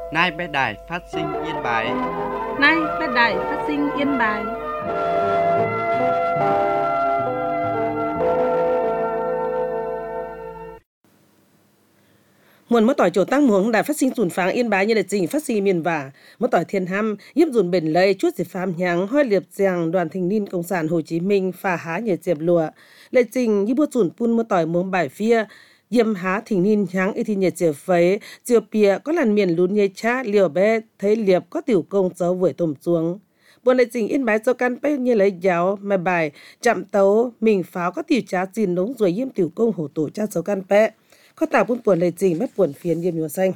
Nay bé đài phát sinh Yên Bái. Nay bé đài phát sinh Yên Bái. Nguồn mất tỏi chỗ tăng muống đài phát sinh dùn pháng Yên Bái như là trình phát sinh miền vả mất tỏi thiên ham giúp dùn bền lây chút diệt phàm nháng hoi liệp giang đoàn thanh niên cộng sản Hồ Chí Minh phá há nhờ diệp lụa lệ trình như bút dùn pun mất tỏi muống bài phia yếm há thỉnh niên nháng y thi nhờ diệp phấy diệp bìa có làn miền lún nhây cha liều bé thấy liệp có tiểu công cháu vưởi tôm xuống buồn lệ trình Yên Bái cho căn bé như lấy giáo mà bài chạm tấu mình pháo có tiểu trá chín nống rồi yếm tiểu công hổ tổ cha cháu căn bé có tạo buồn lệ trình mất buồn phiền yếm nhùa xanh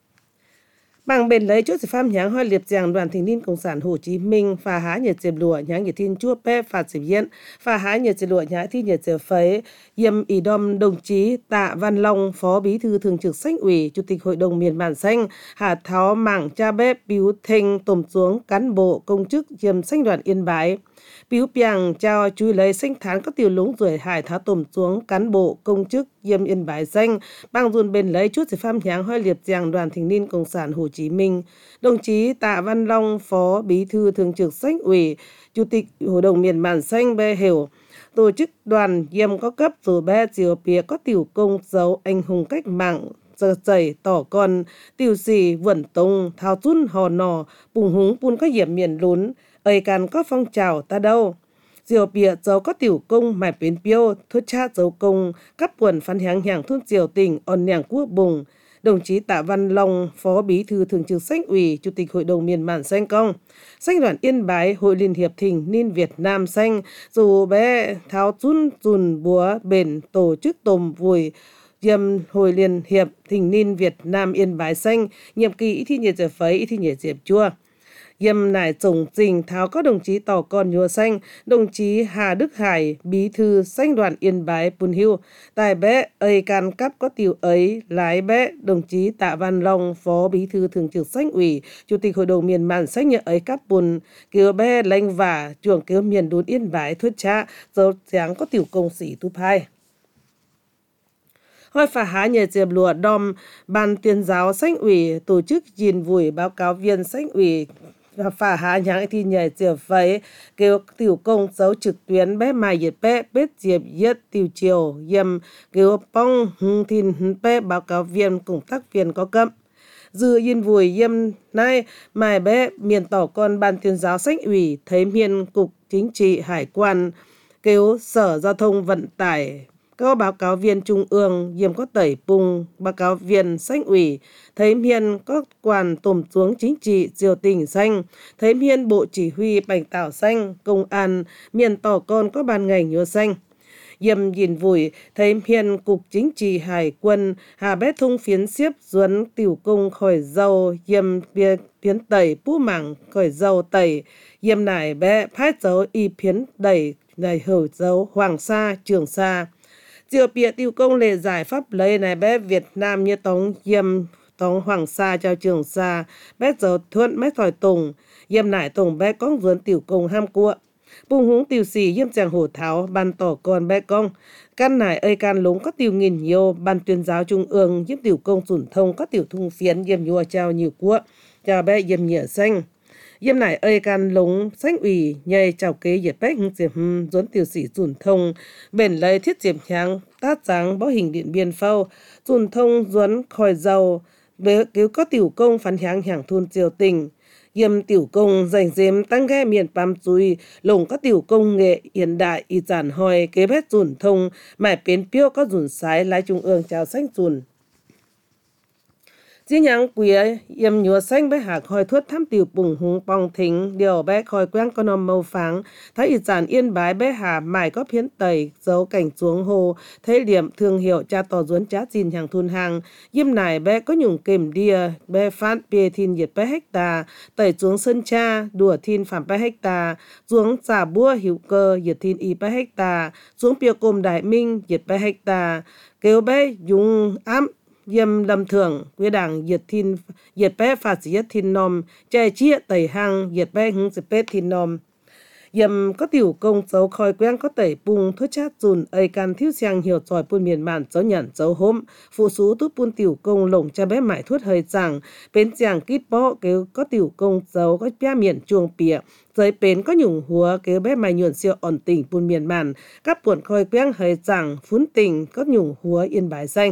bằng bền lấy chút phàm nháng hoi liệp giang đoàn thanh niên cộng sản Hồ Chí Minh phá há nhờ diệp lụa nháng nhờ thiên chua pe phạt diệp yên phá há nhờ diệp lụa nháng thi nhờ diệp phấy yếm ý đom đồng chí Tạ Văn Long phó bí thư thường trực Xanh ủy chủ tịch hội đồng miền bản xanh Hà Tháo mảng cha bếp biếu thanh tôm xuống cán bộ công chức yếm xanh đoàn Yên Bái biếu piang trao chui lấy xanh thán các tiểu lúng rồi hải tháo tôm xuống cán bộ công chức yếm Yên Bái xanh bằng dùn bền lấy chút phàm nháng hoi liệp giang đoàn thanh niên cộng sản Hồ Chí Minh đồng chí Tạ Văn Long phó bí thư thường trực Xanh ủy chủ tịch hội đồng miền bản xanh bê hiểu tổ chức đoàn yếm có cấp rồi bé chiều bìa có tiểu công dấu anh hùng cách mạng giờ chảy tỏ con tiểu sĩ vẩn tông thao chun hò nò bùng húng pun có hiểm miền lún ấy can có phong trào ta đâu diều bìa dấu có tiểu công mải bến piêu thốt cha dấu công cấp quần phán hàng hàng thôn diều tỉnh on nhàng quốc bùng đồng chí Tạ Văn Long phó bí thư thường trực Xanh ủy chủ tịch hội đồng miền bản xanh công Xanh đoàn Yên Bái hội liên hiệp thỉnh niên Việt Nam xanh dù bé tháo chun dùn búa bền tổ chức tôm vùi yếm hội liên hiệp thỉnh niên Việt Nam Yên Bái xanh nhiệm kỳ ít thi nhiệt diệp phấy ít thi nhiệt diệp chua yếm nải tổng trình tháo các đồng chí tỏ con nhùa xanh đồng chí Hà Đức Hải bí thư Xanh đoàn Yên Bái Pun Hiu tài bé ấy can cấp có tiểu ấy lái bé đồng chí Tạ Văn Long phó bí thư thường trực Xanh ủy chủ tịch hội đồng miền bản xanh nhờ ấy cấp bùn kêu bé lãnh vả chuồng kêu miền đốn Yên Bái thuyết cha dấu dáng có tiểu công sĩ tu hai hoi phá há nhờ diệp lụa đom ban tuyên giáo Xanh ủy tổ chức gìn vùi báo cáo viên Xanh ủy phá há nháng thi nhảy diệp phấy kêu tiểu công dấu trực tuyến bé mài diệp bé bết diệp yết tiểu chiều yếm kêu pong hung thìn bé báo cáo viên công tác viên có cấp dự yên vùi yếm nay mài bé miền tỏ con ban tuyên giáo Xanh ủy thấy miền cục chính trị hải quan kêu sở giao thông vận tải các báo cáo viên trung ương yếm có tẩy bùng báo cáo viên Xanh ủy thấy miền có quan tổm xuống chính trị diều tỉnh xanh thấy miền bộ chỉ huy bành tảo xanh công an miền tỏ con có ban ngành nhớ xanh yếm nhìn vùi thấy miền cục chính trị hải quân hà bé thông phiến xiếp duấn tiểu công khỏi dầu yếm phiến tẩy pú mảng khỏi dầu tẩy yếm nải bé phát dấu y phiến đẩy này hở dấu Hoàng Sa Trường Sa diều bịa tiêu công lệ giải pháp lấy này bé Việt Nam như tống yếm tống Hoàng Sa cho Trường Sa bé dấu thuận bé thỏi tùng yếm nải tùng bé con duấn tiểu công ham cua bùng húng tiểu sĩ yếm chàng hổ tháo ban tỏ con bé công căn nải ơi can lúng có tiểu nghìn nhiều ban tuyên giáo trung ương yếm tiểu công sủn thông có tiểu thung phiến yếm nhua trao nhiều cua chào bé yếm nhựa xanh yếm nải ơi can lúng Xanh ủy nhây chào kế diệt bách diệp duấn tiểu sĩ sủn thông bền lấy thiết diệp nháng tát dáng bó hình điện biên phâu sủn thông duấn khỏi dầu bé cứu có tiểu công phán hàng hàng thôn triều tình yếm tiểu công dành dếm tăng ghe miền Pam Chui lồng các tiểu công nghệ hiện đại y giản hoi kế bét sủn thông mải bến piêu có dùn sái lái trung ương chào xanh sủn riêng nhang quía yếm nhúa xanh bé hạc hoi thuất thăm tiểu bùng hùng pong thính điều bé khoi quang con nòm màu pháng thấy y giản Yên Bái bé hà mải có phiến tẩy dấu cảnh xuống hồ thấy điểm thương hiệu cha tỏ duấn chá xin hàng thôn hàng yếm nải bé có nhung kềm đia bé phát bê thiên nhiệt bé hecta tẩy xuống sân cha đùa thiên phạm bé hecta xuống xả bua hữu cơ nhiệt thiên y bé hecta xuống piêu côm đại minh nhiệt bé hecta kêu bé dùng ám yếm lâm thưởng quy đảng diệt bé phạt diệt thiên nom chạy chia tẩy hang diệt bé hứng diệt bé thiên nom yếm có tiểu công dấu khói quen có tẩy bùng thuốc chát dùn ấy can thiếu sang hiểu tròi bún miền màn dấu nhận dấu hôm phụ sú tút bún tiểu công lồng cha bé mải thuốc hơi rằng bên chàng kít bó kêu có tiểu công dấu có bia miền chuông bìa giới bến có nhung húa kêu bé mải nhuận siêu ổn tình bún miền màn các buồn khói quen hơi rằng phún tình có nhung húa Yên Bái xanh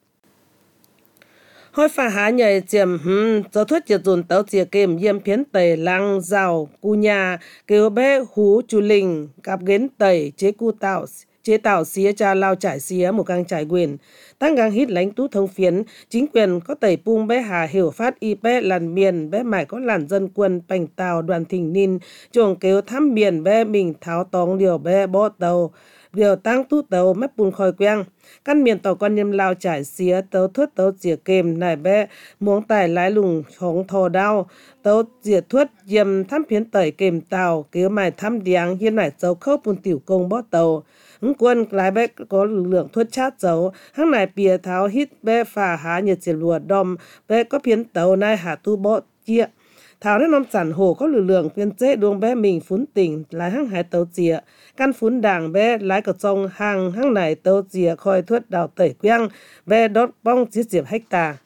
hoi phá há nhảy chiếm cho thuốc diệt dùn tàu chia kềm yếm phiến tẩy lăng rào cu nhà kêu bé hú chú linh cặp gến tẩy chế tạo xía cha lao trải xía một gang trải quyền tăng gang hít lãnh tú thông phiến chính quyền có tẩy pung bé hà hiểu phát y bé làn miền bé mải có làn dân quân bành tàu đoàn thỉnh ninh chuồng kêu thăm miền bé mình tháo tòng điều bé bó tàu điều tăng tú tàu mép bùn khói quang căn miền tàu con nhâm lao trải xía tàu thuất tàu chìa kềm nải bé muống tải lái lùng hóng thò đao tàu chìa thuất yếm thăm phiến tẩy kềm tàu kêu mải thăm điáng hiên nải dấu khâu bùn tiểu công bó tàu quân lái bé có lực lượng thuất chát dấu hăng nải bìa tháo hít bé phá há nhiệt chỉ lùa đom bé có phiến tàu nai hạ tu bó chia thảo nên nông sản hồ có lực lượng phiên chế đuông bé mình phún tỉnh lái hăng hải tàu chìa căn phún đảng bé lái cờ trong hàng hăng này tàu chìa khoi thuất đào tẩy quang bé đốt bong chiếc diệp hecta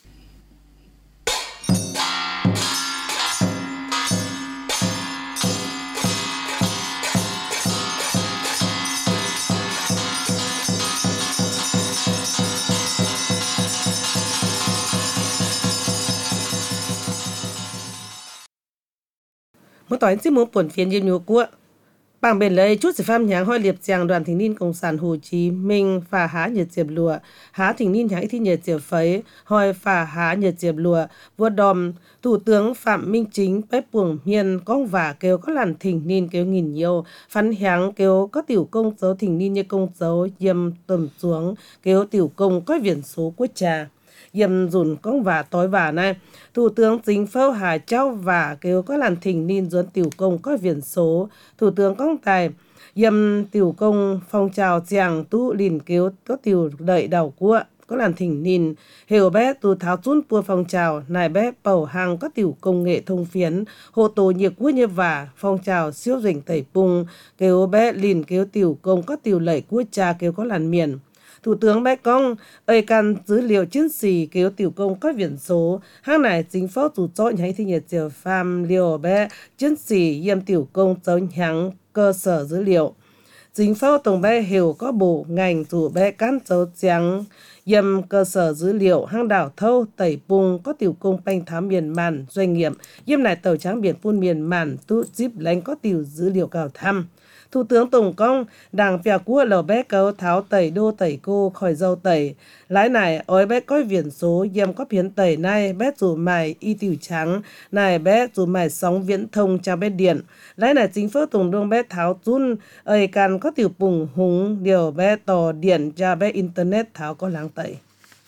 một tỏi chỉ muốn buồn phiền nhiều của bằng bên lấy chút sự phàm nhang hoi liệp chàng đoàn thỉnh niên cộng sản Hồ Chí Minh phá há nhiệt diệp lụa há thỉnh niên nhang thi nhiệt diệp phấy hoi phá há nhiệt diệp lụa vua đòm thủ tướng Phạm Minh Chính bếp buồng miền công vả kêu có làn thỉnh niên kêu nghìn nhiều phán háng kêu có tiểu công dấu thỉnh niên như công dấu yếm tầm xuống kêu tiểu công có viễn số quốc trà yếm dùn công vả tối vả này thủ tướng Chính phủ Hà Châu và kêu có làn thỉnh niên dồn tiểu công có viễn số thủ tướng công tài yếm tiểu công phong trào chàng tu lìn kêu có tiểu đợi đầu của có làn thỉnh niên hiểu bé tu tháo chun pua phong trào nài bé bầu hàng có tiểu công nghệ thông phiến hộ tổ nhiệt quốc như vả phong trào siêu dình tẩy pung kêu bé lìn kêu tiểu công có tiểu lệ quốc cha kêu có làn miền Thủ tướng bé công ấy căn dữ liệu chiến sĩ kêu tiểu công có viễn số hàng này chính phủ chủ chốt nhảy thi nhiệt chiều phàm liều bé chiến sĩ yếm tiểu công dấu nhắn cơ sở dữ liệu chính phủ tổng bé hiểu có bộ ngành chủ bé cán dấu trắng yếm cơ sở dữ liệu hang đảo thâu tẩy bung có tiểu công banh thám miền màn doanh nghiệp yếm này tàu trắng biển phun miền màn tu díp lánh có tiểu dữ liệu cao thăm Thủ tướng Tổng công đảng phía của lầu bé câu tháo tẩy đô tẩy cô khỏi dâu tẩy lái này ôi bé coi viễn số yếm có phiến tẩy này bé dù mài y tiểu trắng này bé dù mài sóng viễn thông cho bé điện lái này chính phủ Tổng đông bé tháo chun ấy can có tiểu bùng húng điều bé tò điện cho bé internet tháo có láng tẩy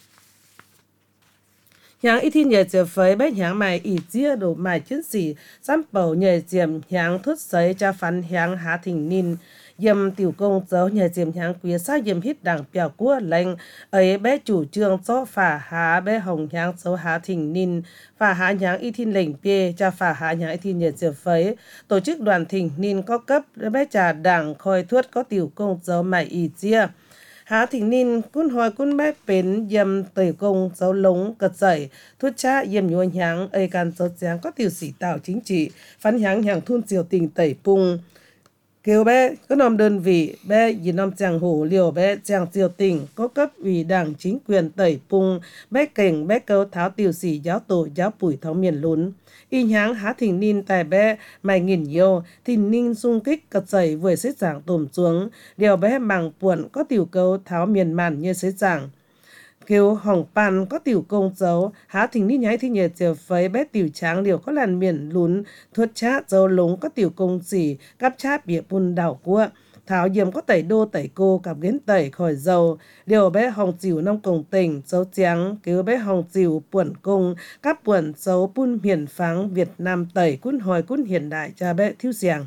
Nhang ít thiên nhờ chở phơi bé nhang mày ít chia đồ mày chiến sĩ sắm bầu nhờ chiếm nhang thốt sấy cho phán nhang há thỉnh nín yếm tiểu công dấu nhờ chiếm nhang quý sa yếm hít đảng biểu của lệnh ấy bé chủ trương cho phả há bé hồng nhang dấu há thỉnh nín phả há nhang ít thiên lệnh bê cho phả há nhang ít thiên nhờ chở phơi tổ chức đoàn thỉnh nín có cấp bé trà đảng khôi thuất có tiểu công dấu mày ít chia há thỉnh nín cún hỏi cún bé bến yếm tẩy công dấu lống cật dậy thuốc cha yếm nhua nhang ấy can dấu giang có tiểu sĩ tạo chính trị phán nhang hàng thun diều tình tẩy pung kêu bé có nòm đơn vị bé dì nòm chàng hổ liều bé chàng diều tình có cấp ủy đảng chính quyền tẩy pung bé cảnh bé câu tháo tiểu sĩ giáo tổ giáo bùi tháo miền lún y nháng há thỉnh nín tài bé mày nghìn nhiều thỉnh nín xung kích cật dậy vừa xếp giảng tùm xuống điều bé màng puộn có tiểu câu tháo miền màn như xếp giảng kêu hỏng pan có tiểu công dấu há thỉnh nín nhái thi nhờ chiều phấy bé tiểu tráng điều có làn miền lún thuất chát dấu lúng có tiểu công gì cắp chát bịa bùn đảo của tháo yếm có tẩy đô tẩy cô cặp ghến tẩy khỏi dầu điều bé hồng chịu nông công tình dấu trắng kêu bé hồng chịu puộn cung các puộn dấu bun hiển pháng Việt Nam tẩy cún hồi cún hiện đại cha bé thiếu giàng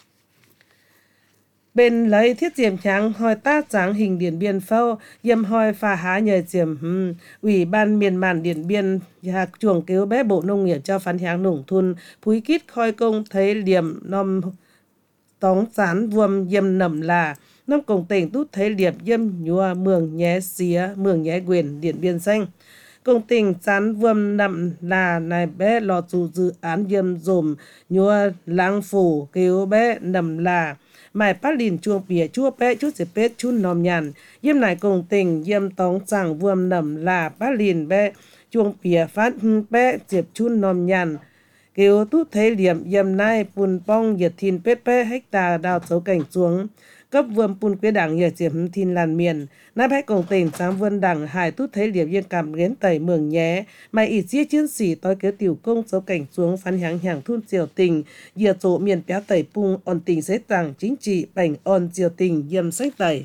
bên lấy thiết diệm trắng hỏi ta trắng hình Điện Biên phâu yếm hỏi phá há nhờ diệm ủy ban miền màn Điện Biên hạc chuồng kêu bé bộ nông nghiệp cho phán háng nông thôn phúi kít khoi công thấy liềm nòm tóng chán vuông yêm nầm là năm công tỉnh tút thế liệp yêm nhua mường nhé xía mường nhé quyền Điện Biên xanh công tình chán vuông nằm là này bé lò chủ dự án yêm dùm nhua lăng phủ kêu bé nằm là mải phát lìn chuông bìa chua bé chút dịp bết chút nòm nhàn yêm này công tình yêm tóng chẳng vuông nằm là phát lìn bé chuông bìa phát bé dịp chút nòm nhàn kêu tút thế liệp yêm nai pun pong nhiệt thìn pết pê hecta đào dấu cảnh xuống cấp vườn pun quế đảng nhiệt diệp thìn làn miền nai bách công tình sáng vườn đảng hải tút thế liệp yên cảm đến tẩy mường nhé mày ít chia chiến sĩ tối kế tiểu công dấu cảnh xuống phán hàng hàng thun triều tình nhiệt chỗ miền péo tẩy pung on tình xế tàng chính trị bành on triều tình yêm sách tẩy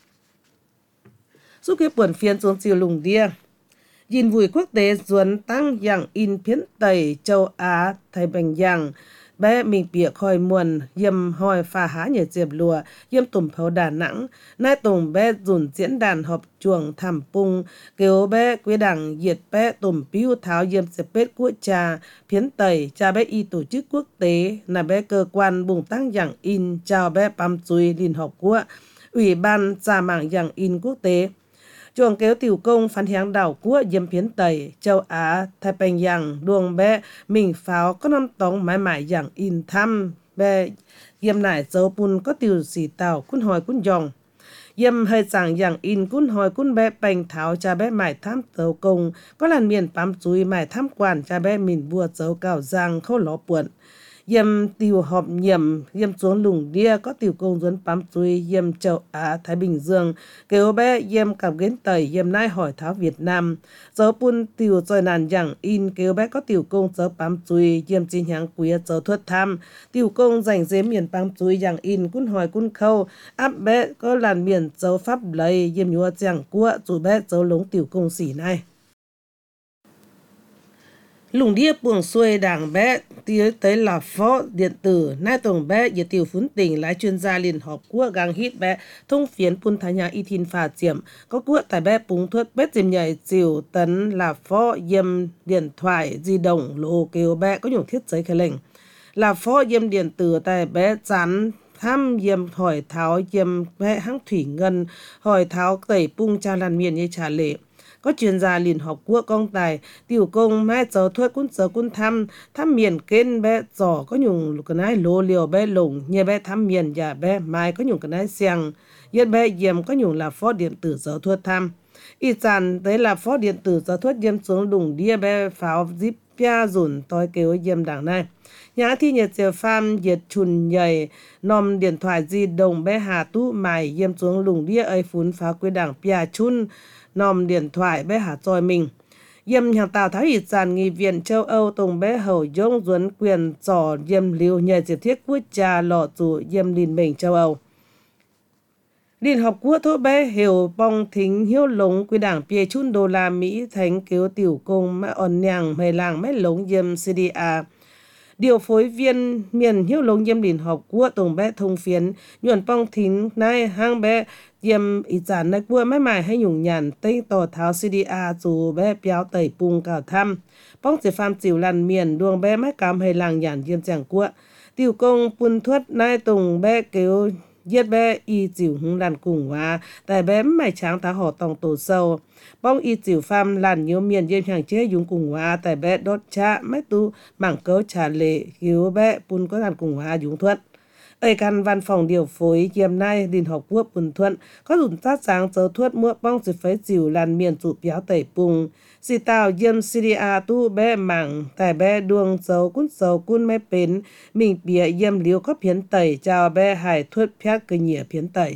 giúp cái buồn phiên xuống chiều lùng đia nhìn vui quốc tế duẩn tăng dạng in phiến tẩy châu Á Thái Bình Dương bé mình bịa khoi muôn yêm hoi pha há nhờ diệp lùa yêm tùm pháo Đà Nẵng nay tùng bé dùn diễn đàn họp chuồng thảm pung kêu bé quế đảng diệt bé tùm piu tháo yêm diệp bết quốc trà phiến tẩy cha bé y tổ chức quốc tế là bé cơ quan bùng tăng dạng in chào bé pam chui liên hợp quốc ủy ban ra mạng dạng in quốc tế chuồng kéo tiểu công phán hiáng đảo quốc yêm phiến tẩy châu Á Thái Bình Dương đuông bé mình pháo có năm tống mãi mãi dạng in thăm bé yêm nải dấu pun có tiểu sĩ tàu cún hồi cún dòng yêm hơi chẳng dạng in cún hồi cún bé bành tháo cha bé mãi thăm dấu công có làn miền bám chuối mãi thăm quản cha bé mình vua dấu cào giang khâu ló buồn yêm tiểu họp nhiệm yêm xuống lùng đia có tiểu công duấn bám chuối yêm châu Á Thái Bình Dương kêu bé yêm cảm kiến tẩy yêm nai hỏi tháo Việt Nam dấu pun tiểu rồi nàn dạng in kêu bé có tiểu công dấu bám chuối yêm chi nhang quý dấu thuật tham tiểu công dành dế miền bám chuối dạng in cún hỏi cún khâu áp bé có làn miền dấu pháp lấy yêm nhua giang cua dù bé dấu lống tiểu công xỉ này lùng đia buồng xuôi đảng bé tiến tới là phó điện tử nay tổng bé nhiệt tiểu phun tỉnh lái chuyên gia liên hợp quốc gang hít bé thông phiến pun thái nhà y thiên phà chiểm có quốc tại bé búng thuốc bết dìm nhảy chiều tấn là phó yêm điện thoại di động lô kêu bé có nhung thiết giấy khai lệnh là phó yêm điện tử tại bé chán thăm yêm hỏi tháo yêm bé hãng thủy ngân hỏi tháo tẩy pung cha làn miền như trà lệ có chuyên gia liên hợp quốc công tài tiểu công mai dấu thuốc cún thăm miền kênh bé giỏ có nhung cái này lô liều bé lủng nhờ bé thăm miền và bé mai có nhung cái này xiang yết bé yếm có nhung là phó điện tử dấu thuốc thăm y chàn tới là phó điện tử dấu thuốc yếm xuống đùng đia bé pháo zip pia dùn tôi kêu yếm đảng này nhà thi nhiệt chiều pham nhiệt chùn nhảy nòm điện thoại di động bé hà tu mài yếm xuống lùng đia ấy phun pháo quê đảng pia chun nòm điện thoại bé hà trôi mình yêm nhà tàu thái ít giàn nghị viện châu Âu tùng bé hầu dông duấn quyền trò yêm liêu nhờ diệt thiết quốc gia lọ chủ yêm liên minh châu Âu Liên hợp quốc thô bé hiểu bong thính hiếu lống quy đảng bia chun đô la Mỹ thánh cứu tiểu công mẹ on nhàng mày làng mẹ lống yêm CDA điều phối viên miền hiếu lống yêm Liên hợp quốc tùng bé thông phiến nhuận bong thính nay hang bé yêm ý giản nay quốc mãi mãi hay nhung nhàn tây tỏ tháo CDA dù bé béo tẩy pung cào thăm bong chỉ pham chịu làn miền đuông bé mãi cam hay làng nhàn yêm chẳng quốc tiểu công pun thuất nay tùng bé cứu giết bé y chịu hung làn cùng hóa tại bé mày tráng tá họ tòng tổ sâu bong y chịu pham làn nhiều miền yêm hàng chế dùng cùng hóa tại bé đốt cha mấy tu mảng cấu trà lệ cứu bé pun có làn cùng hóa dùng thuận ấy căn văn phòng điều phối yêm nay Liên hợp quốc pun thuận có dùng sát sáng dấu thuất mua bong chỉ phải chịu làn miền tụ béo tẩy pung si tàu yêm CDA tu bé mảng tại bé đuông dấu cún mé bến mình bìa yêm liếu có phiến tẩy chào bé hải thuất phét cơ nhỉa phiến tẩy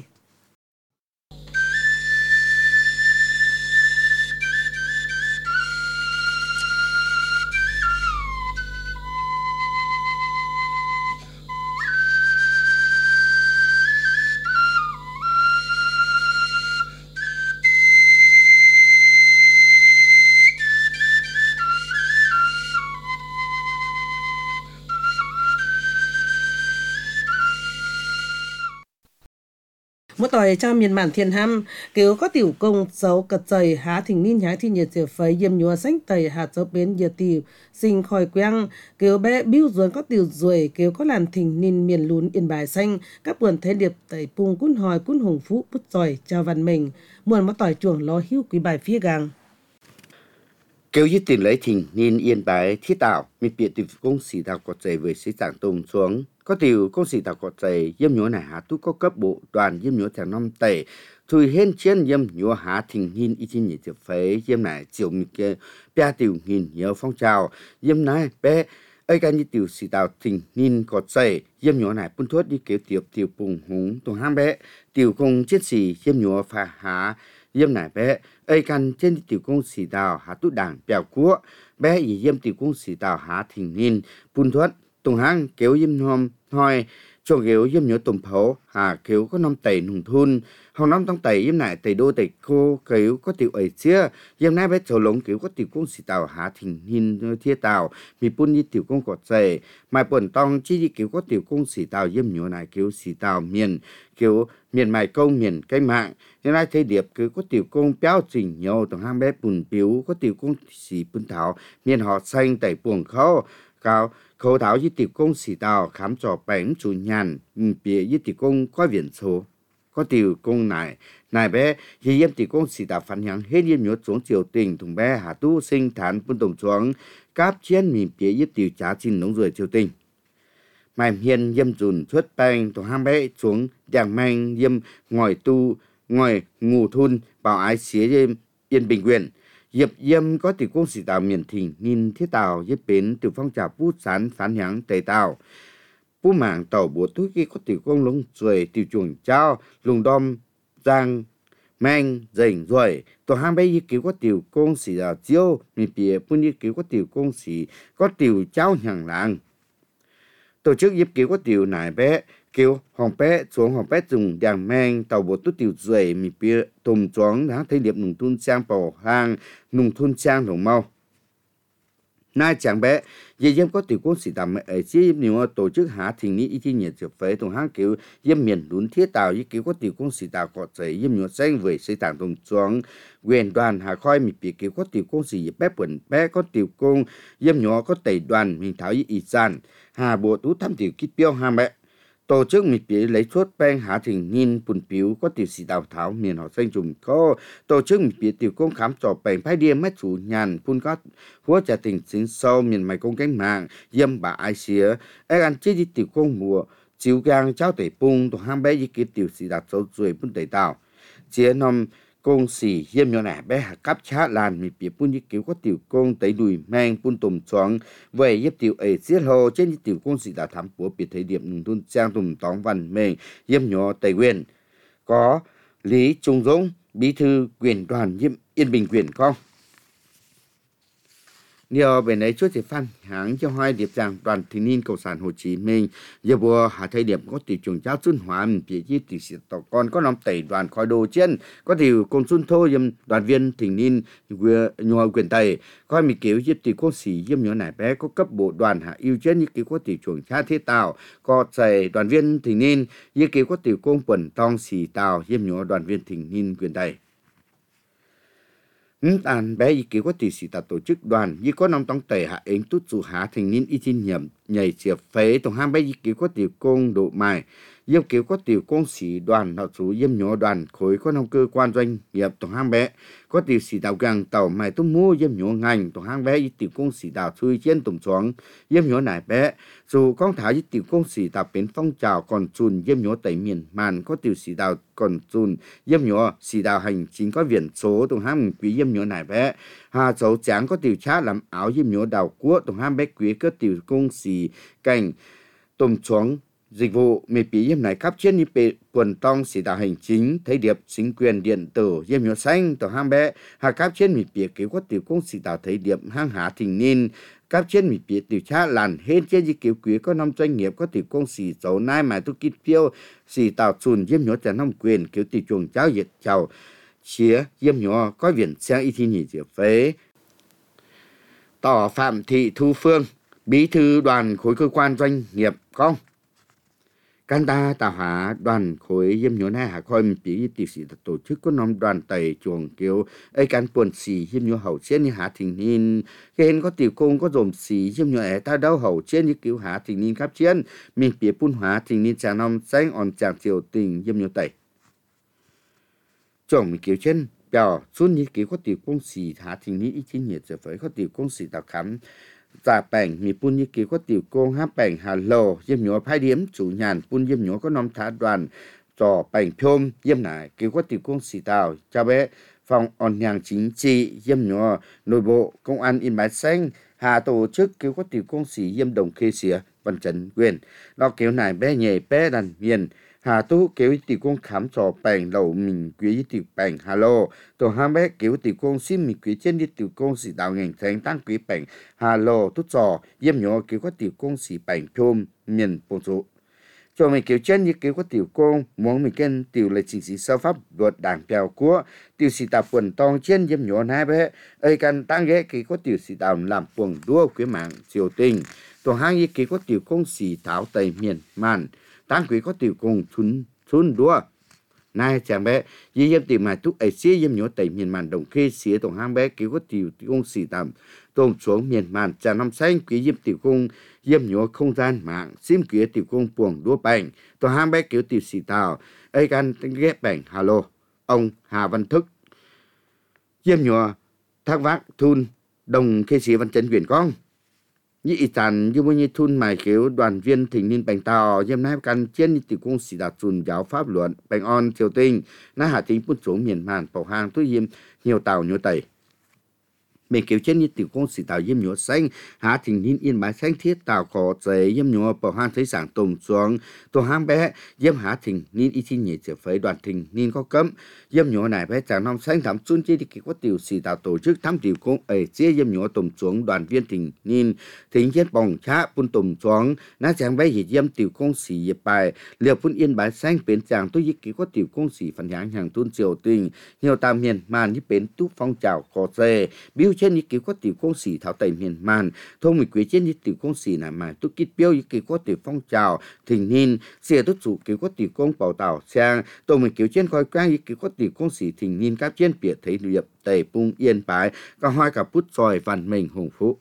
Một tỏi cho miền bản thiên ham, kiểu có tiểu công dấu cật dày há thỉnh ninh hái thì nhiệt diệp phấy yếm nhúa xanh tẩy hạt dấu bến nhiệt tiểu sinh khỏi quang, kiểu bé biêu ruồn có tiểu ruồi, kiểu có làn thỉnh ninh miền lún yên bài xanh, các buồn thế điệp tẩy pung cún hòi cún hùng phú bút giỏi cho văn mình, muôn một tỏi chuồng lo hữu quý bài phía gang. Kêu như tiền lấy thỉnh nên yên bái thiết tạo mi biệt từ công sĩ tạo có dày với sĩ giảng tùng xuống có tiểu công sĩ tạo có dày yếm nhúa này há tu có cấp bộ đoàn yếm nhúa thằng năm tẩy thui hên chiến yếm nhúa há thỉnh hin y tin nhiệt diệp phế yếm này chiều mi kia bia tiểu hin nhớ phong trào yếm này bé ấy cái như tiểu sĩ tạo thỉnh hin có dày yếm nhúa này phun thuốc đi kéo tiểu bùng húng tùng ham bé tiểu công chiến sĩ yếm nhúa phá há yếm này bé ấy căn trên tiểu công sĩ đào há tu đảng bèo cua bé ý yếm tiểu công sĩ đào há thỉnh ninh phun thuốc tùng hang kéo yếm hôm hoi cho kéo yếm nhớ tùng phấu hà kéo có năm tẩy nùng thun hồng năm tông tẩy yếm này tẩy đô tẩy cô kéo có tiểu ấy chia yếm này bé trầu lống kéo có tiểu công sĩ đào há thỉnh ninh thiết tàu mi phun như tiểu công cọt dày mai bẩn tông chỉ đi kéo có tiểu công sĩ đào yếm nhớ này kéo sĩ đào miền kéo miền mài công miền cách mạng hiện nay thấy điệp cứ có tiểu công béo chỉnh nhiều tầng hang bé bùn biếu có tiểu công sĩ bùn thảo miền họ xanh tẩy buồng khâu cao khâu thảo với tiểu công sĩ đào khám trò bánh chủ nhàn bịa với tiểu công có viện số có tiểu công này bé khi yếm tiểu công sĩ đào phản hiện hết yếm nhớ xuống triều tình thùng bé hạ tu sinh thản bùn tổng xuống cáp chiến miền bịa với tiểu trả trình nóng rồi triều tình mai hiền yếm dùn xuất bang tầng hang bé xuống đàng mang yếm ngồi tu ngồi ngủ thun bảo ái xía yên bình quyền dịp yếm có tiểu công sĩ đào miền thỉnh nghìn thiết tàu yếp bến từ phong trào bút sán phán nháng tây tàu bút mảng tàu búa túi kia có tiểu công lông ruồi tiểu chuồng trao lùng đom giang mang dành rồi tổ hang bay cứu có tiểu công sĩ đào chiêu miền bìa bún đi cứu có tiểu công sĩ có tiểu trao hàng làng tổ chức giúp cứu có tiểu nải bé kêu hồng bé xuống hồng bé dùng đèn mang tàu bộ tút tiểu dày mi bia tôm choáng đã thấy điệp nung thun trang bảo hang nung thun trang đồng mau nay chẳng bé dây dêm có tiểu công sĩ tạm ở chia nhiều tổ chức há thỉnh ní ý thi nhiệt dược phế tổng hang kiểu dêm miền đún thiết tàu với kiểu có tiểu công sĩ tàu có giấy dêm nhiều xanh với xây tảng đồng choáng quyền đoàn hà khoi mi bia kiểu có tiểu công sĩ bé bẩn bé có tiểu công dêm nhỏ có tẩy đoàn mình tháo với ý gian hà bộ tú thăm tiểu kít标hà mẹ tổ chức mịt bía lấy chốt bang há thỉnh nhìn bùn biếu có tiểu sĩ đào tháo miền họ xanh trùng có tổ chức mịt bía tiểu công khám trò bèn phái điềm mất chủ nhàn phun có húa trả tình chính sau miền mày công cánh mạng yếm bà ai xía ai ăn chết đi tiểu công mùa chiếu gang trao tẩy bung tổ hang bé với cái tiểu sĩ đào sâu ruồi bún tẩy tàu chia năm công sĩ yếm nhỏ nẻ bé hạ cáp chát làn mịt bía bún như kiểu có tiểu công tẩy đùi mang bún tùm choáng vậy yếp tiểu ấy xiết hồ trên tiểu công sĩ đã thám của biệt thời điểm nung thun trang tùm tóng văn mềm yếm nhỏ tẩy quyền có Lý Trung Dũng bí thư quyền đoàn yếm Yên Bình quyền không nhiều bên ấy chút thì phan hãng cho hai điệp rằng đoàn thanh niên cộng sản Hồ Chí Minh giờ bùa hạ thời điểm có tỷ trường giáo xuân hóa mình phía chi tỷ sĩ tộc con có năm tẩy đoàn khói đồ trên có điều công xuân thô yếm đoàn viên thanh niên nhòa quyền tẩy coi mình kiểu giúp tỷ công sĩ yếm nhỏ nải bé có cấp bộ đoàn hạ yêu trên như kiểu có tỷ trường cha thiết tạo có chạy đoàn viên thanh niên như kiểu có tỷ công quần tong xì tàu yếm nhỏ đoàn viên thanh niên quyền tẩy tàn bé ý kiến có tỷ sĩ tổ chức đoàn như có năm tông tẩy hạ ứng tút dù há thành niên y tin nhầm nhảy chiệp phế tổng ham bé ý kiến có tiểu công độ mài yếm kiểu có tiểu công sĩ đoàn họ chú yếm nhỏ đoàn khối có năm cơ quan doanh nghiệp tổng ham bé có tiểu sĩ đào gang tàu mài tung mua yếm nhỏ ngành tổng ham bé ý tiểu công sĩ đào chui trên tổng choáng yếm nhỏ nải bé dù con thảo ý tiểu công sĩ đào bến phong trào còn chùn yếm nhỏ tẩy miền màn có tiểu sĩ đào còn chùn yếm nhỏ sĩ đào hành chính có viện số tổng ham quý yếm nhỏ nải bé hà dấu tráng có tiểu chát làm áo yếm nhỏ đào cua tổng ham bé quý có tiểu công sĩ cảnh tổng choáng dịch vụ mì bí yếm này cấp trên như quần tông sĩ đạo hành chính thấy điệp chính quyền điện tử yếm nhỏ xanh tổ hang bé hà cấp trên mì bí kiểu có tiểu công sĩ đạo thấy điệp hang há thỉnh niên cấp trên mì bí tiểu cha làn hết trên như kiểu quý có năm doanh nghiệp có tiểu công sĩ dấu nai mà tu kít phiêu sĩ đạo chùn yếm nhỏ trả năm quyền kiểu tiểu chuồng cháu diệt chào chia yếm nhỏ có viện sang y thi nhị diệp phế tỏ Phạm Thị Thu Phương bí thư đoàn khối cơ quan doanh nghiệp không Can ta tạo hạ đoàn khối yếm nhớ này hạ khôi mình bị tiểu sĩ tổ chức có nhóm đoàn tẩy chuồng kiểu ấy can buồn xì yếm nhớ hậu trên như hạ thình nín cái hên có tiểu công có dồn xì yếm nhớ ấy ta đâu hậu trên như kiểu hạ thình nín khắp chiến mình bị bún hóa thình nín chàng nòng xanh on chàng chiều tình yếm nhớ tẩy chồng mình kiểu trên bèo xuân như kiểu có tiểu công xì hạ thình nín ít chín nhiệt giờ phải có tiểu công xì tạo khám giả bèn mi pun như kiểu có tiểu công hát bèn hà lô yếm nhớ phái điểm chủ nhàn pun yếm nhớ có nom thả đoàn trò bèn phôm yếm nải kiểu có tiểu công xì tàu cho bé phòng on nhàng chính trị yếm nhớ nội bộ công an Yên Bái xanh hà tổ chức kiểu có tiểu công xì yếm đồng khê xía văn trấn quyền nó kiểu này bé nhẹ bé đàn miền hà tu kiểu tiểu công khám trò bèn lẩu mình quý tiểu bèn hà lô tổ ham bé kiểu tiểu công xin mình quý trên đi tiểu công xì tàu ngành thành tăng quý bèn hà lô tốt trò yếm nhớ kiểu có tiểu công xì bèn phôm miền bồn số cho mình kiểu trên như kiểu có tiểu công muốn mình kênh tiểu lệ chính sĩ sau pháp luật đảng bèo của tiểu sĩ tàu quần tông trên yếm nhớ hai bé ấy cần tăng ghé kiểu có tiểu sĩ tàu làm quần đua quý mạng triều tình tổ hai như kiểu có tiểu công xì tháo tây miền màn tăng quý có tiểu công chun đua nay chàng bé dì yếm tiểu mài túc ấy xía yếm nhớ tây miền màn đồng khê xía tổ hai bé kiểu có tiểu công xì tàu tôm xuống miền màn trà năm xanh quý yếm tiểu công yếm nhớ không gian mạng sim kia tiểu công buồng đua bành tổ hai bé kiểu tiểu sĩ tàu ấy can ghép bành hà lô ông Hà Văn Thức yếm nhớ thác vác thun đồng khê sĩ văn trấn quyền con như ý tàn như bao nhiêu thun mài kiểu đoàn viên thỉnh niên bành tàu yếm nái can chiến như tiểu công sĩ đạt chùn giáo pháp luận bành on triều tinh na hạ tính bút xuống miền màn bảo hàng tôi yếm nhiều tàu nhiều tẩy mình kiểu trên như tiểu công sĩ tàu yếm nhớ xanh hạ thỉnh niên Yên Bái xanh thiết tàu có giấy yếm nhớ bảo hàng thấy sản tùng xuống tổ hàng bé yếm hạ thỉnh niên y chi nhẹ trở phải đoàn thỉnh niên có cấm yếm nhớ này bé chàng năm xanh thắm xuân chi thì có tiểu sĩ tàu tổ chức thăm tiểu công ấy chia yếm nhớ tùng xuống đoàn viên thỉnh niên thỉnh chết bồng chá pun tùng xuống na chàng bé hiện yếm tiểu công sĩ yếp bài liệu pun Yên Bái xanh bên chàng tôi yếm có tiểu công sĩ phản hãng hàng tuôn triều tình nhiều tam miền màn như bên túc phong trào có dê biêu trên như kiểu có tiểu công sĩ thảo tây miền màn thông mình quý trên như tiểu công sĩ này mà tôi kít biêu như kiểu có tiểu phong trào thỉnh niên xìa tốt chủ kiểu có tiểu công bảo tàu sang tôi mình kiểu trên coi quang như kiểu có tiểu công sĩ thỉnh niên các trên biệt thấy liệp tây bung Yên Bái cả hai cả bút soi văn mình hùng phú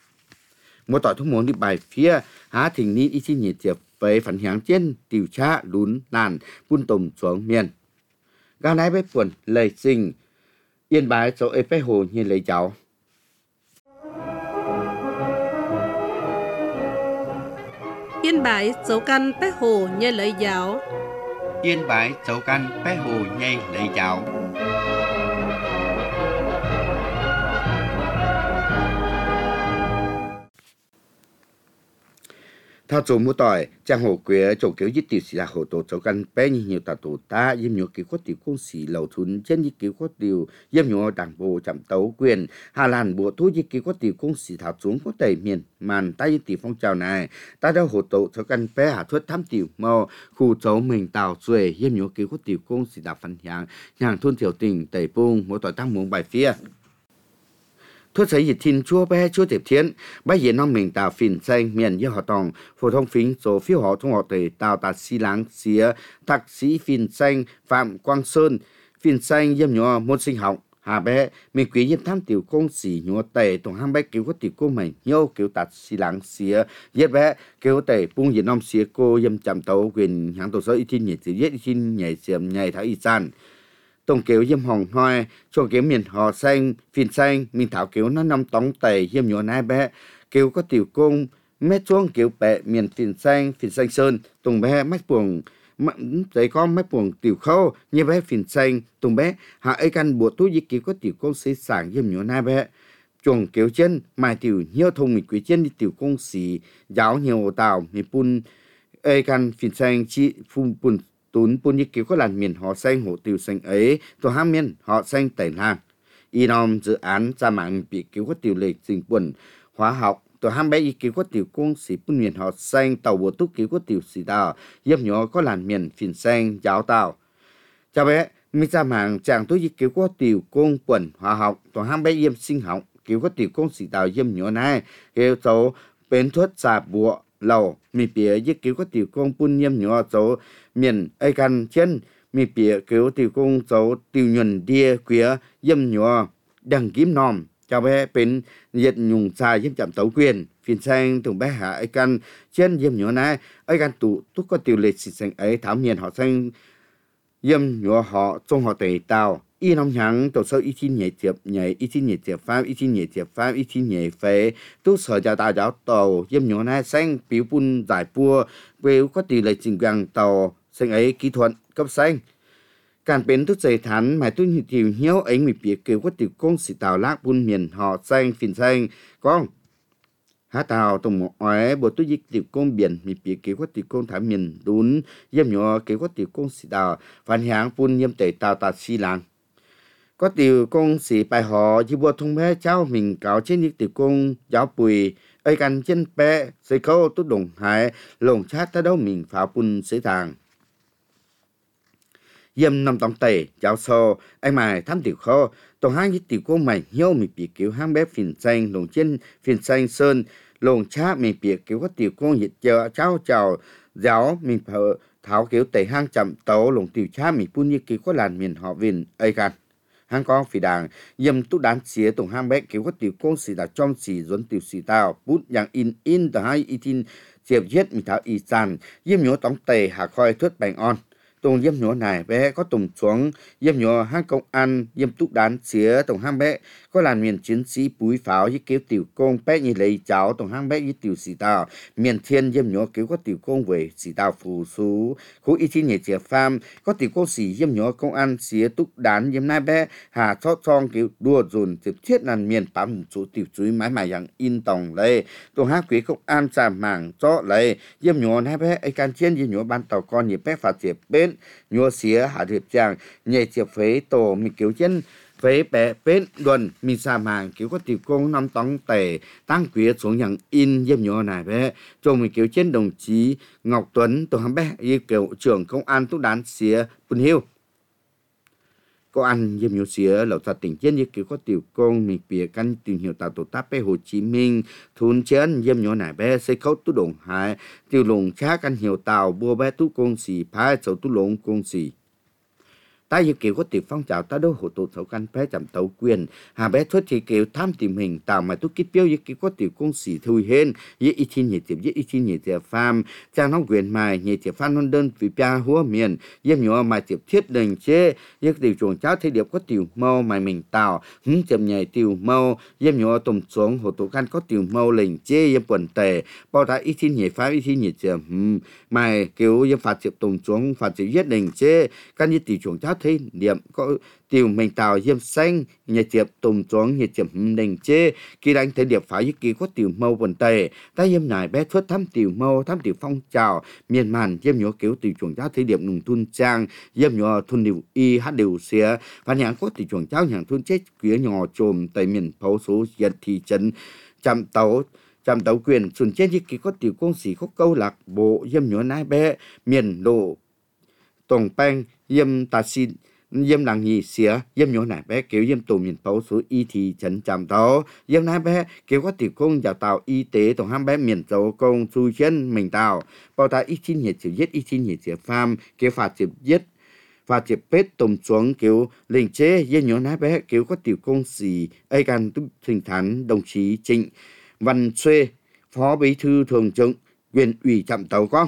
một tỏi thông muốn đi bài phía há thỉnh niên y chi nhiệt tiệp về phản hãng trên tiểu cha lún làn bun tùng xuống miền ga nái bếp quần lời sinh Yên Bái số ép hồ như lấy cháu Yên Bái dấu căn bé hồ như lấy giáo. Yên Bái dấu căn bé hồ nhây lấy giáo. thao chỗ mua tỏi trang hồ quế chỗ kiểu dứt tiểu sĩ là hồ tổ chỗ căn bé như nhiều tà tổ ta yếm nhớ kiểu có tiểu công sĩ lầu thún trên như kiểu có tiểu yếm nhớ đảng bộ chậm tấu quyền Hà Lan bộ thu như kiểu có tiểu công sĩ thảo xuống có tẩy miền màn ta như tiểu phong trào này ta đâu hồ tổ chỗ căn bé hạ thuất thám tiểu mò khu chỗ mình tàu xuề yếm nhớ kiểu có tiểu công sĩ đạp phần hàng thôn tiểu tình tẩy bung mỗi tỏi tăng muốn bài phía thuốc giấy dịch thiên chua bé chua tiệp thiên bây giờ nó mình tạo phìn xanh miền như họ tòng phổ thông phím số phiếu họ thông họ tề tạo tạt xí láng xía thạc sĩ phìn xanh Phạm Quang Sơn phìn xanh yếm nhỏ môn sinh học hà bé mình quý yếm tham tiểu công sĩ nhỏ tề tổng ham bé kiểu có tiểu công mày nhau kiểu tạt xí láng xía yết bé kiểu tề bung việt nam xía cô yếm chạm tấu quyền hàng tổ số y thiên nhảy xía yết y thiên nhảy xiêm nhảy thái y san tổng kiểu yếm hồng hoa cho kiểu miền họ xanh phìn xanh mình thảo kiểu nó năm tống tẩy yếm nhỏ nai bé kiểu có tiểu công mét xuống kiểu bẹ miền phìn xanh sơn tùng bé mách buồng giấy con mách buồng tiểu khâu như bé phìn xanh tùng bé hạ ấy căn bộ túi kiểu có tiểu công sĩ sảng yếm nhỏ nai bé chuồng kiểu chân mai tiểu nhiều thông mình quý chân đi tiểu công sĩ giáo nhiều tàu mình pun ấy căn phìn xanh chi phun pun tún pun như kiểu có làn miền họ xanh hộ tiểu xanh ấy tổ ham miền họ xanh tẩy lang y nom dự án ra mạng bị kiểu có tiểu lệ sinh quần hóa học tổ ham bé y kiểu có tiểu công sĩ pun miền họ xanh tàu bộ túc kiểu có tiểu sĩ tàu yếm nhỏ có làn miền phìn xanh giáo tàu chào bé mình ra mạng chàng tôi y kiểu có tiểu công quần hóa học tổ ham bé yếm sinh học kiểu có tiểu công sĩ tàu yếm nhỏ này kiểu số bến thuốc xà bùa lầu mi bìa giết cứu có tiểu công bún nhâm nhỏ dấu miền ai căn chân mi bìa cứu tiểu công dấu tiểu nhuần đia quía yếm nhỏ đằng kiếm nòm cho béเป็นnhiệt nhung xài yếm chậm tấu quyền phiền sang tụng bé hạ ai căn chân yếm nhỏ này ai căn tụ túc có tiểu lịch xịt sang ấy thảo miền họ sang yếm nhỏ họ trong họ tề tàu y nông nhang tổ sơ y chín nhảy y chín nhảy tiệp phàm y chín nhảy tiệp phàm y chín nhảy phế tu sở giáo đại giáo tàu yếm nhỏ này sang biểu bún giải bua biểu có tỷ lệ trình gang tàu sang ấy kỹ thuật cấp xanhการเป็นทุกใจฐานหมายถึงที่เหี้ยวเองมีเปียกเกี่ยวกับติวกงสิตาวลากบุญเมียนหอแซงฟินแซงก้องหาตาวตรงหมออ้อยบทตุยิกติวกงเบียนมีเปียกเกี่ยวกับติวกงถามเมียนดุนเยี่ยมหยอเกี่ยวกับติวกงสิตาวฟันหางปุ่นเยี่ยมใจตาวตัดสีหลังก็ติวกงสีไปหอที่บัวทงแม่เจ้าหมิงเก่าเช่นยิกติวกงยาวปุยไอ้กันเช่นแปะใส่เขาตุดงหายลงชาติตะเดาหมิงฝาปุ่นเสียทางyếm nằm tòng tề giáo sô anh mày thăm tiểu kho tổng hang với tiểu cô mày hiếu mì bịa kiểu hang bé phìn xanh lồng trên phìn xanh sơn lồng cha mì bịa kiểu có tiểu cô nhiệt chờ cháu chào giáo mì phở tháo kiểu tề hang chậm tấu lồng tiểu cha mì pun như kiểu có làn miền họ vin ai gan hang con phì đàng yếm tu đán xía tổng hang bé kiểu có tiểu cô xì đã trong xì dẫn tiểu xì tao bút yang in tờ hai itin diệp giết mì tháo y san yếm nhớ tòng tề hạ khoi thuyết bành on tùng yếm nhỏ này bé có tùng xuống yếm nhỏ hang công an yếm túc đán xía tùng hang bé có làn miền chiến sĩ búi pháo với kéo tiểu công bé như lấy cháu tùng hang bé với tiểu sĩ tàu miền thiên yếm nhỏ kéo có tiểu công về sĩ tàu phù sú khu y chi nhẹ chè pham có tiểu công sĩ yếm nhỏ công an xía túc đán yếm nai bé hà chót chong kéo đua dồn tiếp thiết làn miền bám số tiểu chuối mái mài yang in tòng lấy tùng hang quý công an giảm mảng chó lấy yếm nhỏ nai bé ai can chiên yếm nhỏ ban tàu con nhẹ bé phạt chè bên nhua xía hạ điệp chàng nhẹ chiệp phế tổ mi kiểu chân phế bé bên luận mi sa màng kiểu có tiểu công năm tóng tề tăng quyết xuốngอย่างin yếm nhua này bé cho mi kiểu chân đồng chí Ngọc Tuấn tổ hàm bé y kiểu trưởng công an túc đán xía Bùn Hiêu có ăn yếm nhua xía lẩu thật tỉnh chân như kiểu có tiểu công mi bìa căn tìm hiểu tạo tổ táp bé Hồ Chí Minh thun chân yếm nhua này bé xây khấu tu đồng hải tiểu lồng cha căn hiểu tàu bua bé tu công sĩ phái sầu tu lồng công sĩ ta yêu kiểu có tiểu phong trào ta đô hộ tổ sầu căn bé chậm tấu quyền hà bé thuất thì kiểu tham tìm hình tạo mà tu kít biểu yêu kiểu có tiểu công sĩ thui hên với ý chí nhẹ tiệp với ý chí nhẹ tiệp phàm trang nó quyền mài nhẹ tiệp phan non đơn vì pia húa miền yếm nhua mài tiệp thiết đình chê yêu tiểu chuồng cháo thế điệp có tiểu mâu mài mình tạo hứng chậm nhảy tiểu mâu yếm nhua tùng xuống hộ tổ căn có tiểu mâu lệnh chê yếm quần tề bao ta ý chí nhẹ phá ý chí nhẹ tiệp mài kiểu yếm phạt tiệp tùng xuống phạt tiệp viết đình chê căn như tiểu chuồng cháo thấy điểm có tiểu mình tạo yếm xanh nhẹ tiệp tùng xuống nhẹ tiệp đình chê khi đánh thấy điệp phá ý kỳ có tiểu mâu quần tề ta yếm nải bé thuất thăm tiểu mâu thăm tiểu phong trào miền màn yếm nhua kiểu tiểu chuồng cháo thấy điểm nùng thun trang yếm nhua thun điều y hát điều xía và nhàng có tiểu chuồng cháo nhàng thun chết quía nhỏ trồm tại miền phố số giật thị trấn chạm tấu quyền xuân chết như kỳ có tiểu công sĩ có câu lạc bộ yếm nhua nai bé miền lộ tổng bang yếm tà xin yếm làng nhì xía yếm nhua nai bé kiểu yếm tổ miền phố số y thị trấn chạm tấu yếm nai bé kiểu có tiểu công giáo tạo y tế tổng ham bé miền dấu công su chân mình tạo bao ta ít chín nhiệt chịu giết ít chín nhiệt chịu pham kiểu phạt chịu giết và chịp bết tùm xuống kiểu lệnh chế yếm nhua nai bé kiểu có tiểu công sĩ ai can tu thình thắn đồng chí Trịnh Văn Xuê phó bí thư thường trực huyện ủy Trạm Tấu con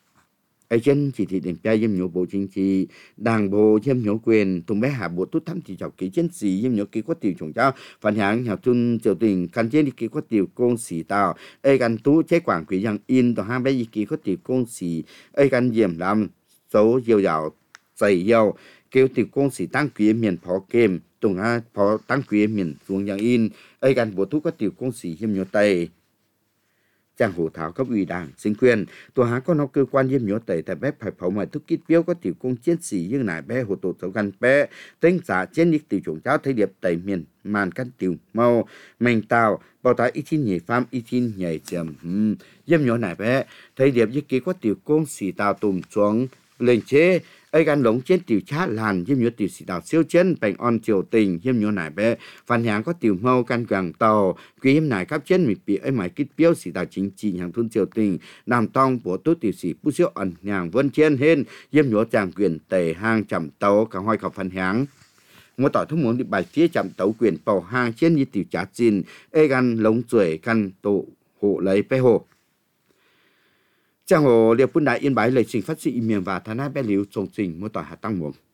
ai chân chỉ thị định ra yếm nhua bộ chính trị đảng bộ yếm nhua quyền tùng bé hạ bộ tốt thăm chỉ chọc ký chân sĩ yếm nhua ký có tiểu chủng trao phản hạng nhà trung triều tình căn trên đi ký có tiểu công sĩ tàu ai can tú chế quảng quý yang in tòa hai bé ký có tiểu công sĩ ai can diệm làm số diều dạo dày dầu kêu tiểu công sĩ tăng quý miền phó kem tùng ha phó tăng quý miền xuống yang in ai can bộ tú có tiểu công sĩ yếm nhua tây trang hộ thảo cấp ủy đảng chính quyền tòa há có nó cơ quan yếm nhua tây tại bé phải phẫu mà thức kít biểu có tiểu công chiến sĩ nhưng nải bé hộ tổ sầu căn bé tính giá trên những tiểu chủng cháo thấy điệp tây miền màn căn tiểu màu mình tàu bao tay ít chín nhảy pham ít chín nhảy chậm yếm nhua nải bé thấy điệp như ký có tiểu công sĩ tàu tùm xuống lên chế ai gan lống trên tiểu chát làn yếm nhớ tiểu sĩ đạo siêu chân bành on triều tình yếm nhớ nải bé phản hàng có tiểu mâu can quảng tàu quý yếm nải cấp trên mì bị ai mải kích biếu sĩ đạo chính trị hàng thôn triều tình làm tông của tốt tiểu sĩ bút siêu ẩn hàng vân trên hên yếm nhớ chàng quyền tề hang chậm tàu cả hoài khẩu phản hàng ngô tỏi thông muốn đi bài phía chậm tàu quyền bầu hang trên như tiểu chát chín ai gan lống chuỗi căn tổ hộ lấy bé hồ Trang hồ liệp quân đại Yên Bái lời trình phát sĩ miền và thán hai bé liu trồng trình mô tỏi hạ tăng muộn.